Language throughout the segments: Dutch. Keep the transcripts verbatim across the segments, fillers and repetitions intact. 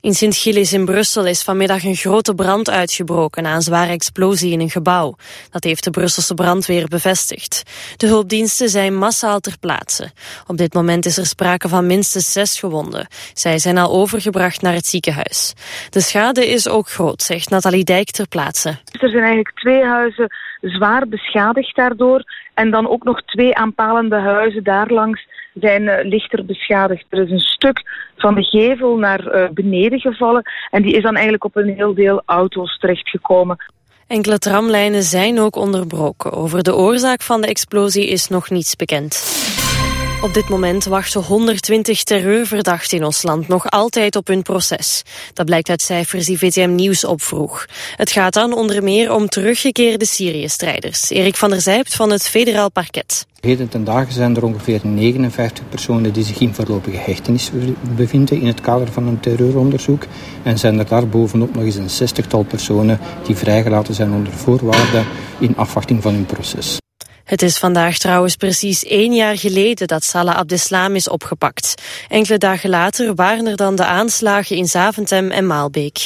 In Sint-Gilles in Brussel is vanmiddag een grote brand uitgebroken na een zware explosie in een gebouw. Dat heeft de Brusselse brandweer bevestigd. De hulpdiensten zijn massaal ter plaatse. Op dit moment is er sprake van minstens zes gewonden. Zij zijn al overgebracht naar het ziekenhuis. De schade is ook groot, zegt Nathalie Dijk ter plaatse. Er zijn eigenlijk twee huizen zwaar beschadigd daardoor. En dan ook nog twee aanpalende huizen daarlangs zijn uh, lichter beschadigd. Er is een stuk van de gevel naar uh, beneden gevallen en die is dan eigenlijk op een heel deel auto's terechtgekomen. Enkele tramlijnen zijn ook onderbroken. Over de oorzaak van de explosie is nog niets bekend. Op dit moment wachten honderdtwintig terreurverdachten in ons land nog altijd op hun proces. Dat blijkt uit cijfers die V T M Nieuws opvroeg. Het gaat dan onder meer om teruggekeerde Syrië-strijders. Erik van der Zijpt van het federaal parket. Heden ten dagen zijn er ongeveer negenenvijftig personen die zich in voorlopige hechtenis bevinden in het kader van een terreuronderzoek. En zijn er daar bovenop nog eens een zestigtal personen die vrijgelaten zijn onder voorwaarden in afwachting van hun proces. Het is vandaag trouwens precies één jaar geleden dat Salah Abdeslam is opgepakt. Enkele dagen later waren er dan de aanslagen in Zaventem en Maalbeek.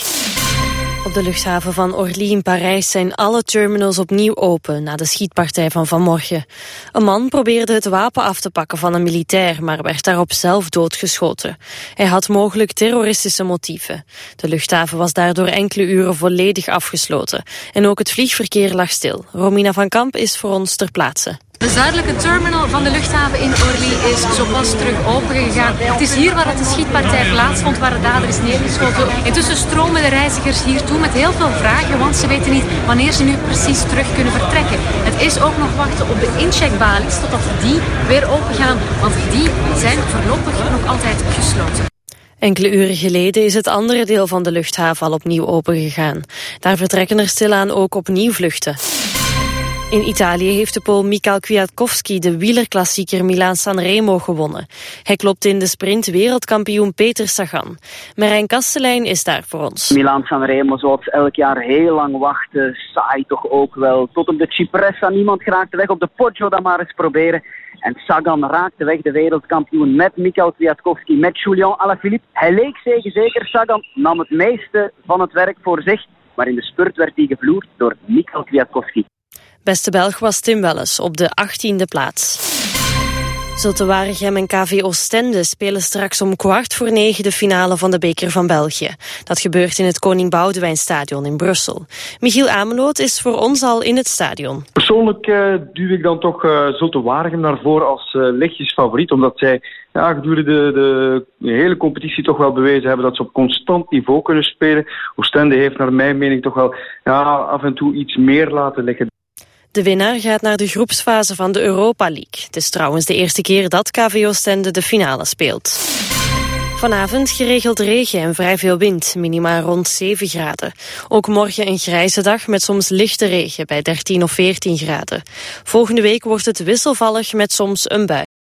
Op de luchthaven van Orly in Parijs zijn alle terminals opnieuw open na de schietpartij van vanmorgen. Een man probeerde het wapen af te pakken van een militair, maar werd daarop zelf doodgeschoten. Hij had mogelijk terroristische motieven. De luchthaven was daardoor enkele uren volledig afgesloten. En ook het vliegverkeer lag stil. Romina van Kamp is voor ons ter plaatse. De zuidelijke terminal van de luchthaven in Orly is zo pas terug opengegaan. Het is hier waar het de schietpartij plaatsvond, waar de dader is neergeschoten. Intussen stromen de reizigers hier toe met heel veel vragen, want ze weten niet wanneer ze nu precies terug kunnen vertrekken. Het is ook nog wachten op de incheckbalies totdat die weer opengaan, want die zijn voorlopig nog altijd gesloten. Enkele uren geleden is het andere deel van de luchthaven al opnieuw opengegaan. Daar vertrekken er stilaan ook opnieuw vluchten. In Italië heeft de Pool Michał Kwiatkowski de wielerklassieker Milaan-San Remo gewonnen. Hij klopte in de sprint wereldkampioen Peter Sagan. Marijn Kastelein is daar voor ons. Milaan-San Remo, zoals elk jaar heel lang wachten, saai toch ook wel. Tot op de Cipressa, niemand raakte weg, op de Poggio dan maar eens proberen. En Sagan raakte weg, de wereldkampioen, met Michał Kwiatkowski, met Julian Alaphilippe. Hij leek zeker, Sagan nam het meeste van het werk voor zich, maar in de spurt werd hij gevloerd door Michał Kwiatkowski. Beste Belg was Tim Welles op de achttiende plaats. Zulte Waregem en K V Oostende spelen straks om kwart voor negen de finale van de Beker van België. Dat gebeurt in het Koning Boudewijnstadion in Brussel. Michiel Ameloot is voor ons al in het stadion. Persoonlijk uh, duw ik dan toch uh, Zulte Waregem naar voren als uh, lichtjes favoriet, omdat zij ja, gedurende de, de hele competitie toch wel bewezen hebben dat ze op constant niveau kunnen spelen. Oostende heeft naar mijn mening toch wel ja, af en toe iets meer laten liggen. De winnaar gaat naar de groepsfase van de Europa League. Het is trouwens de eerste keer dat K V Oostende de finale speelt. Vanavond geregeld regen en vrij veel wind, minima rond zeven graden. Ook morgen een grijze dag met soms lichte regen bij dertien of veertien graden. Volgende week wordt het wisselvallig met soms een bui.